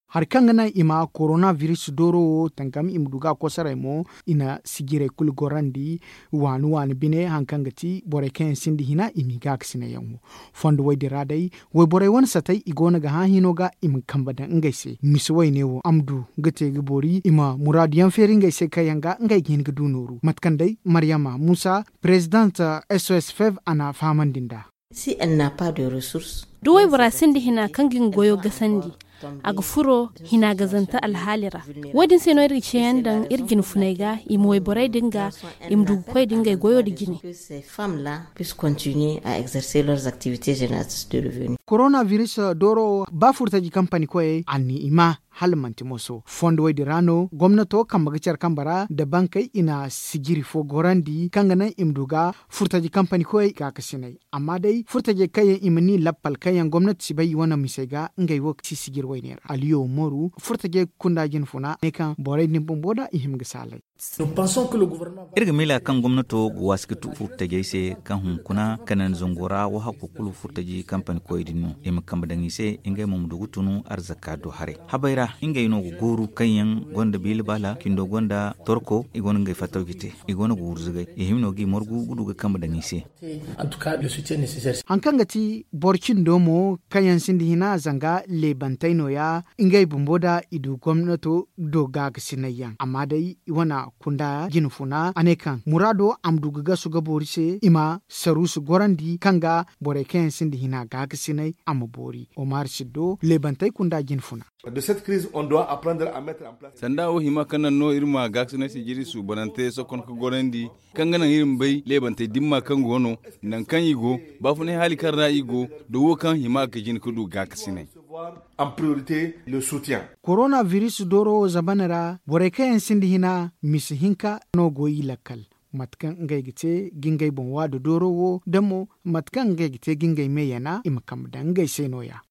har kangana ima coronavirus doro tankam imduga kosara mo ina sigire kul gorandi wanu bine hankangati bore ken sindi hina imiga ksine yango fondo way diradai way bore wan satai igona ga hinoga im kambada ngaise misway newo amdu gate gbori ima muradiyan feri ngaise kayanga ngai gin gdunoru matkandai Mariama Musa president SOS5 ana famandinda si elle n'a pas de ressources duwai burasin da hina kangin goyo gasandi aga furo hina gazanta alhalira wadin sai no rice yandan irgin funaiga imoy borai dinga imdu koy dinga goyo da gini ces femmes là puissent continuer à exercer leurs activités génératrices de revenus. Coronavirus doro ba furtaji company koy anni ima halmanti moso fondo way dirano gwamnato kan magacar kambara da bankai ina sigiri fo gorandi kangana imduga furtaji company koy ga kasinai amma dai furtaje kayan imani lappal kayan gwamnati sibai wana misaiga ngai wok si sigir wayner aliyo moru furtaje kundajin funa ne kan boray nimbon boda ihim gisalai. Nous pensons que le gouvernement irga mila kan gwamnato waskitu furtaje se kan hunkuna kanan zongora wa hakukulu furtaji company koy dinu im kambadangi se ingai mum dugutunu arzaka do hare habaira inga ino guru kanyan gonda bilbala kindo gonda torko igona ngai fatawgite igona gurzugai ihimno gi morgu guduga kamba dangise en tout cas le soutien nécessaire hankangati borcin domo kanyan sindi hina zanga le bantaino ya ingai bumboda idu gwamnato do gaga sinayan amma dai wana kunda ginfuna anekan murado amduga gasu gaborise ima sarusu gorandi kanga bore kanyan sindi hina gaga sinai amabori Omar Siddo le bantai kunda ginfuna. De cette crise, on doit apprendre à mettre en place. Sanda o hima kana no irma gaksina sigiri su banante so kon ko gorendi kangana irim bay lebante dimma kan gono nan kan igo bafune hali karna igo do wo kan hima ka jin kudu gaksine En priorité le soutien. Coronavirus doro zabanara bore kayan sindi hina misihinka no goyi lakal matkan ngai gite gingai bonwa do doro wo damo matkan ngai gite gingai meyana imakam da ngai senoya